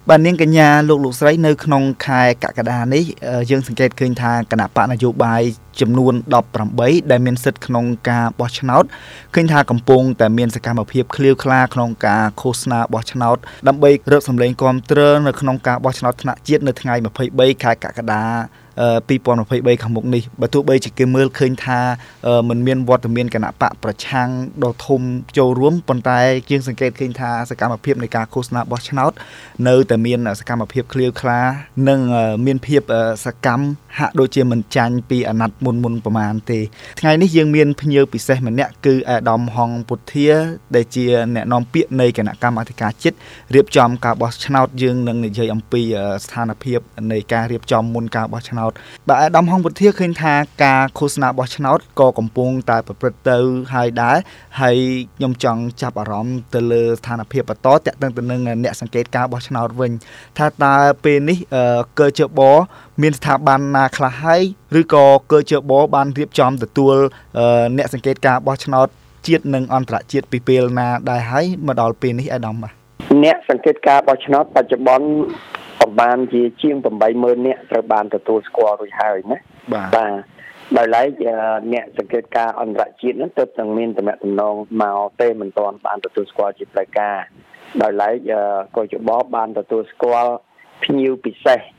បាទនាងកញ្ញាលោកស្រីនៅក្នុងខែកក្កដានេះយើងសង្កេតឃើញថាគណៈបកនយោបាយចំនួន18ដែលមានសិទ្ធិក្នុងការបោះឆ្នោតឃើញថាកំពុងតែមានសកម្មភាពឃ្លាវខ្លាក្នុងការឃោសនាបោះឆ្នោតដើម្បីរកសម្លេងគាំទ្រនៅក្នុងការបោះឆ្នោតថ្នាក់ជាតិនៅថ្ងៃ23ខែកក្កដា2023ខាងមុខនេះបើទោះបីជាគេមើលឃើញថាมันមានវត្តមានគណៈបកប្រឆាំងដ៏ធំចូលរួមប៉ុន្តែយើងសង្កេតឃើញថាសកម្មភាពនៃការឃោសនាបោះឆ្នោតនៅតែមានសកម្មភាពឃ្លាវខ្លានិងមានភាពសកម្មហាក់ដូចជាមិនចាញ់ពីអាណត្តិមុនប្រហែលទេថ្ងៃនេះយើងមានភ្ញៀវពិសេសម្នាក់គឺអាដាមហងពុធាដែលជាអ្នកនាំពាក្យនៃគណៈកម្មាធិការជាតិរៀបចំការបោះឆ្នោតយើងនឹងនិយាយអំពីស្ថានភាពនៃការរៀបចំមុនការបោះឆ្នោតបាទអាដាមហងពុធាឃើញថាការឃោសនាបោះឆ្នោតក៏កំពុងតែប្រព្រឹត្តទៅហើយដែរហើយខ្ញុំចង់ចាប់អារម្មណ៍ទៅលើស្ថានភាពបន្តតាក់ទងទៅនឹងអ្នកសង្កេតការបោះឆ្នោតវិញថាតើពេលនេះកើជបមានស្ថាប័នណាខ្លះហើយឬក៏កើជបបានរៀបចំទទួលអ្នកសង្កេតការបោះឆ្នោតជាតិនិងអន្តរជាតិពីពេលណាដែរហើយមកដល់ពេលនេះអាដាមបាទអ្នកសង្កេតការបោះឆ្នោតបច្ចុប្បន្នប្រហែលជាជាង 80000 នាក់ត្រូវបានទទួលស្គាល់រួចហើយណាបាទដោយឡែកអ្នកសង្កេតការអន្តរជាតិហ្នឹងទើបតែមានតំណែងមកទេមិនទាន់បានទទួលស្គាល់ជាផ្លូវការដោយឡែកកោជបបានទទួលស្គាល់ភ្ញៀវពិសេស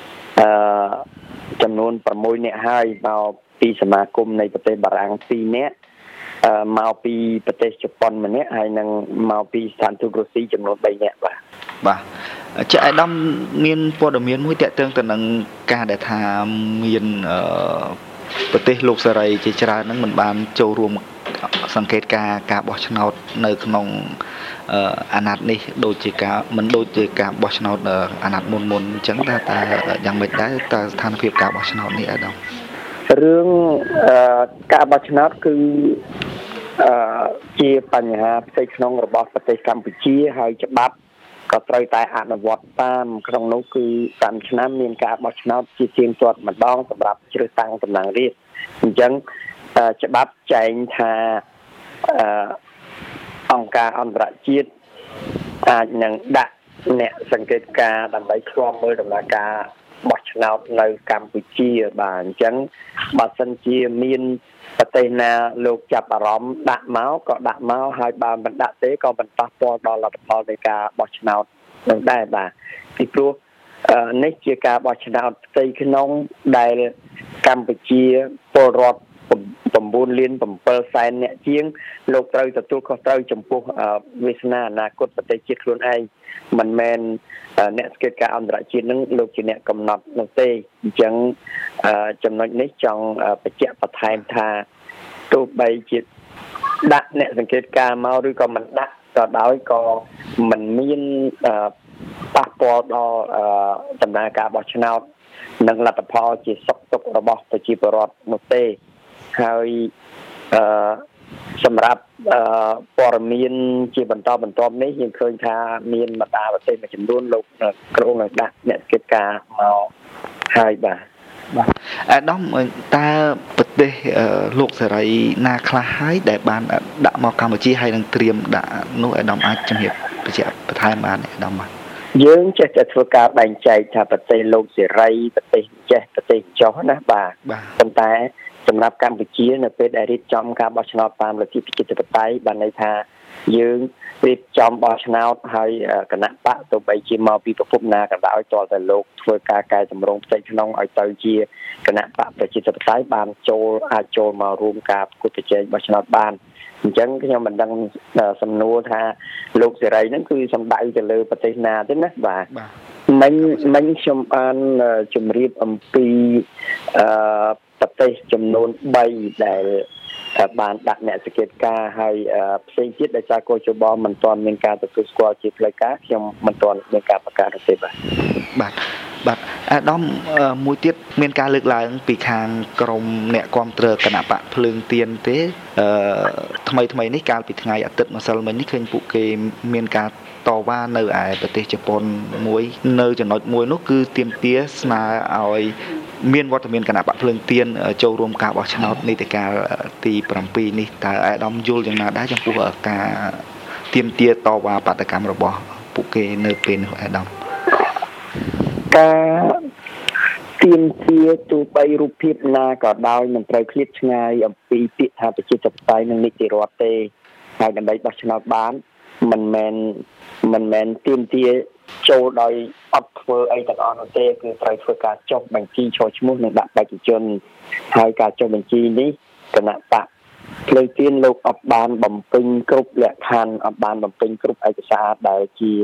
ចំនួន6នាក់ហើយមកពីសមាគមនៃប្រទេសបារាំង2នាក់មកពីប្រទេសជប៉ុនម្នាក់ហើយនឹងមកពីស្ថានទូតរុស្ស៊ីចំនួន3នាក់បាទចាអាដាមមានព័ត៌មានមួយតាក់ទងទៅនឹងការដែលថាមានប្រទេសលោកសេរីជាច្រើនហ្នឹងមិនបានចូលរួមសង្កេតការបោះឆ្នោតនៅក្នុងអាណត្តិនេះដូចជាការមិនដូចជាការបោះឆ្នោតអាណត្តិមុនអញ្ចឹងតែយ៉ាងម៉េចដែរតើស្ថានភាពការបោះឆ្នោតនេះអាដាមរឿងការបោះឆ្នោតគឺជាបញ្ហាផ្ទៃក្នុងរបស់ប្រទេសកម្ពុជាហើយច្បាប់ក៏ត្រូវតែអនុវត្តតាមក្នុងនោះគឺតាមឆ្នាំមានការបោះឆ្នោតជាទៀងទាត់ម្ដងសម្រាប់ជ្រើសតាំងតំណាងរាស្ត្រអញ្ចឹងច្បាប់ចែងថាអង្គការអន្តរជាតិអាចនឹងដាក់អ្នកសង្កេតការណ៍ដើម្បីឃ្លាំមើលដំណើរការបោះឆ្នោតនៅកម្ពុជាបាទអញ្ចឹងបើសិនជាមានប្រទេសណាលោកចាប់អារម្មណ៍ដាក់មកក៏ដាក់មកហើយបើមិនដាក់ទេក៏មិនប៉ះពាល់ដល់លទ្ធផលនៃការបោះឆ្នោតនឹងដែរបាទពីព្រោះនេះជាការបោះឆ្នោតផ្ទៃក្នុងដែលកម្ពុជាពលរដ្ឋ9លាន7សែនអ្នកជាងលោកត្រូវទទួលខុសត្រូវចំពោះវាសនាអនាគតប្រទេសជាតិខ្លួនឯងមិនមែនអ្នកសង្កេតការអន្តរជាតិនឹងលោកជាអ្នកកំណត់នោះទេអញ្ចឹងចំណុចនេះចង់បញ្ជាក់បន្ថែមថាទោះបីជាដាក់អ្នកសង្កេតការមកឬក៏មិនដាក់ក៏ដោយក៏មិនមានប៉ះពាល់ដល់ដំណើរការបោះឆ្នោតនិងលទ្ធផលជាសុខទុក្ខរបស់ប្រជាពលរដ្ឋនោះទេហើយសម្រាប់ព័ត៌មានជាបន្តបន្ទាប់នេះយើងឃើញថាមានបណ្ដាប្រទេសមួយចំនួនលោកក្រុងនឹងដាក់អ្នកសង្កេតការមកហើយបាទអាដាមតើប្រទេសលោកសេរីណាខ្លះហើយដែលបានដាក់មកកម្ពុជាហើយនឹងត្រៀមដាក់នោះអាដាមអាចជំរាបបញ្ជាក់បន្ថែមបានអាដាមបាទយើងចេះតែធ្វើការបែងចែកថាប្រទេសលោកសេរីប្រទេសចេះប្រទេសចុះណាបាទប៉ុន្តែសម្រាប់កម្ពុជានៅពេលដែលរៀបចំការបោះឆ្នោតតាមលទ្ធិប្រជាធិបតេយ្យបានន័យថាយើងរៀបចំបោះឆ្នោតហើយគណៈបកទៅបីជាមកពីប្រភពណាក៏ដោយតតែលោកធ្វើការកែតម្រង់ផ្ទៃក្នុងឲ្យទៅជាគណៈបកប្រជាធិបតេយ្យបានអាចចូលមករួមការប្រកួតប្រជែងបោះឆ្នោតបានអញ្ចឹងខ្ញុំមិនដឹងសំណួរថាលោកសេរីហ្នឹងគឺសំដៅទៅលើប្រទេសណាទេណាបាទមិញខ្ញុំបានជម្រាបអំពីប្រទេសចំនួន3ដែលបានដាក់អ្នកសង្កេតការណ៍ហើយផ្សេងទៀតដែលកោជបមិនទាន់មានការទទួលស្គាល់ជាផ្លូវការខ្ញុំមិនទាន់មានការប្រកាសទេបាទអាដាមមួយទៀតមានការលើកឡើងពីខាងក្រមអ្នកគាំទ្រគណៈបកភ្លើងទៀនទេថ្មីនេះកាលពីថ្ងៃអាទិត្យម្សិលមិញនេះឃើញពួកគេមានការតវ៉ានៅឯប្រទេសជប៉ុនមួយនៅចំណុចមួយនោះគឺទាមទារស្នើឲ្យមានវត្តមានគណៈបកភ្លើងទៀនចូលរួមការបោះឆ្នោតនីតិកាលទី7នេះតើអាដាមយល់យ៉ាងណាដែរចំពោះការទាមទារតវ៉ាបាតកម្មរបស់ពួកគេនៅពេលនោះអាដាមការទៀមទាទូបីរូបភាពណាក៏ដោយមិនត្រូវឃ្លាតឆ្ងាយអំពីពាក្យថាប្រជាធិបតេយ្យនិងនីតិរដ្ឋទេហើយដើម្បីបោះឆ្នោតបានមិនមែនទៀមទាចូលដោយអត់ធ្វើអីទាំងអស់នោះទេគឺត្រូវធ្វើការចុះបញ្ជីចូលឈ្មោះនិងដាក់បេក្ខជនហើយការចុះបញ្ជីនេះគណៈបកភ្លើងទៀនលោកអត់បានបំពេញគ្រប់លក្ខខណ្ឌអត់បានបំពេញគ្រប់ឯកសារដែលជា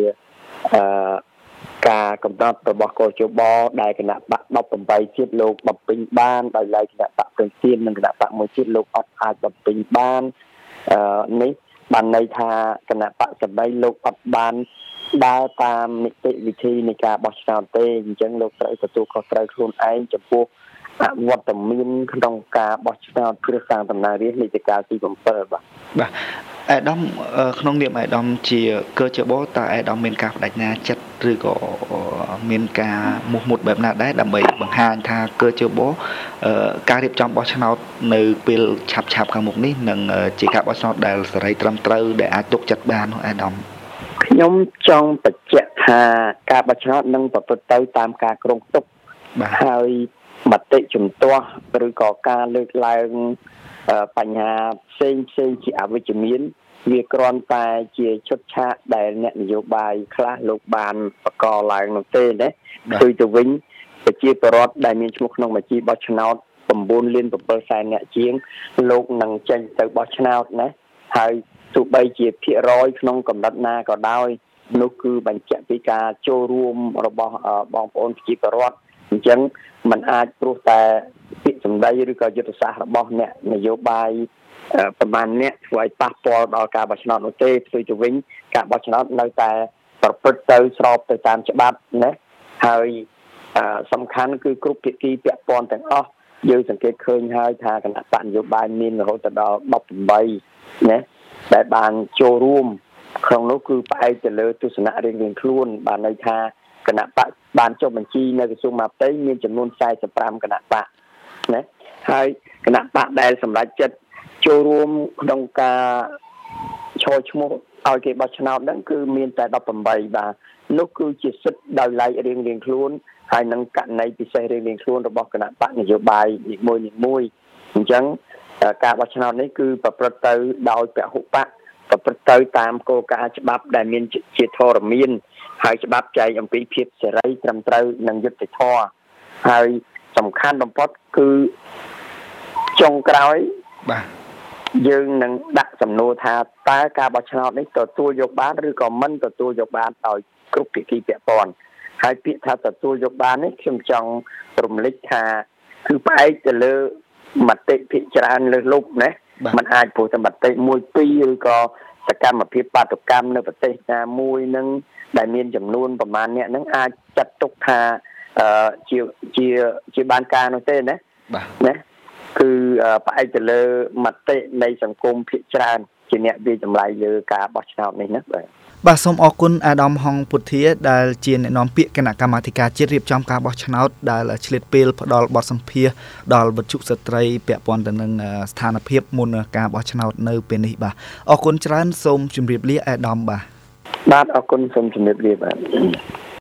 ការកំណត់របស់កោជបដែលគណៈបក18ទៀតលោកបំពេញបានដោយឡែកគណៈបកភ្លើងទៀននិងគណៈបកមួយទៀតលោកអត់អាចបំពេញបាននេះបានន័យថាគណៈបកសម្ដីលោកអត់បានដើរតាមនីតិវិធីនៃការបោះឆ្នោតទេអញ្ចឹងលោកត្រូវទទួលខុសត្រូវខ្លួនឯងចំពោះអវត្តមានក្នុងការបោះឆ្នោតជ្រើសតាំងតំណាងរាស្ត្រនីតិកាលទី7បាទអាដាមក្នុងនាមអាដាមជាកជបតើអាដាមមានការបដិញ្ញាចិត្តឬក៏មានការមោះមុតបែបណាដែរដើម្បីបង្ហាញថាកជបការរៀបចំបោះឆ្នោតនៅពេលឆាប់ខាងមុខនេះនឹងជាការបោះឆ្នោតដែលសេរីត្រឹមត្រូវដែលអាចទុកចិត្តបាននោះអាដាមខ្ញុំចង់បញ្ជាក់ថាការបោះឆ្នោតនឹងប្រព្រឹត្តទៅតាមការគ្រោងទុកហើយមតិជំទាស់ឬក៏ការលើកឡើងបញ្ហាផ្សេងជាអវិជ្ជមានវាគ្រាន់តែជាឈុតឆាកដែលអ្នកនយោបាយខ្លះលោកបានបង្កឡើងនោះទេណាគឺទៅវិញប្រជាពលរដ្ឋដែលមានឈ្មោះក្នុងបញ្ជីបោះឆ្នោត9លាន7សែនអ្នកជាងលោកនឹងចេញទៅបោះឆ្នោតណាហើយទោះបីជាភាគរយក្នុងកម្រិតណាក៏ដោយនោះគឺបញ្ជាក់ពីការចូលរួមរបស់បងប្អូនប្រជាពលរដ្ឋអញ្ចឹងมันអាចព្រោះតែពាក្យសម្ដីឬក៏យុទ្ធសាស្ត្ររបស់អ្នកនយោបាយប្រមាណអ្នកធ្វើឲ្យប៉ះពាល់ដល់ការបោះឆ្នោតនោះទេផ្ទុយទៅវិញការបោះឆ្នោតនៅតែប្រព្រឹត្តទៅស្របទៅតាមច្បាប់ណាហើយសំខាន់គឺគ្រប់ភាគីពាក់ព័ន្ធទាំងអស់យើងសង្កេតឃើញហើយថាគណៈបកនយោបាយមានរហូតដល់18ណាដែលបានចូលរួមក្នុងនោះគឺផ្អែកទៅលើទស្សនៈរៀងៗខ្លួនបានន័យថាគណៈបកបានចុះបញ្ជីនៅក្រសួងមហាផ្ទៃមានចំនួន45គណៈបកណាហើយគណៈបកដែលសម្រេចចិត្តចូលរួមក្នុងការឈរឈ្មោះឲ្យគេបោះឆ្នោតហ្នឹងគឺមានតែ18បាទនោះគឺជាសិទ្ធិដោយឡែករៀងៗខ្លួនហើយនឹងករណីពិសេសរៀងៗខ្លួនរបស់គណៈបកនយោបាយនីមួយអញ្ចឹងការបោះឆ្នោតនេះគឺប្រព្រឹត្តទៅដោយពហុបកប្រព្រឹត្តទៅតាមគោលការណ៍ច្បាប់ដែលមានជាធរមានហើយច្បាប់ចែងអំពីភាពសេរីត្រឹមត្រូវនិងយុត្តិធម៌ហើយសំខាន់បំផុតគឺចុងក្រោយបាទយើងនឹងដាក់សំណួរថាតើការបោះឆ្នោតនេះទទួលយកបានឬក៏មិនទទួលយកបានដោយគ្រប់ភាគីពាក់ព័ន្ធហើយពាក្យថាទទួលយកបាននេះខ្ញុំចង់រំលឹកថាគឺផ្អែកទៅលើមតិភាគច្រើនលើសលប់ណាมันអាចព្រោះតែមតិ1 2ឬក៏សកម្មភាពបាតុកម្មនៅប្រទេសណាមួយនឹងដែលមានចំនួនប្រមាណអ្នកនឹងអាចចាត់ទុកថាជាបានការនោះទេណាណាគឺផ្អែកទៅលើមតិនៃសង្គមភាគច្រើនជាអ្នកវាចម្លៃលើការបោះឆ្នោតនេះណាបាទសូមអរគុណអាដាមហុងពុធាដែលជាអ្នកនាំពាក្យគណៈកម្មាធិការជាតិរៀបចំការបោះឆ្នោតដែលឆ្លៀតពេលផ្ដល់បទសម្ភាសន៍ដល់វិទ្យុស្ត្រីពាក់ព័ន្ធទៅនឹងស្ថានភាពមុនការបោះឆ្នោតនៅពេលនេះបាទអរគុណច្រើនសូមជម្រាបលាអាដាមបាទអរគុណសូមជម្រាបលាបាទ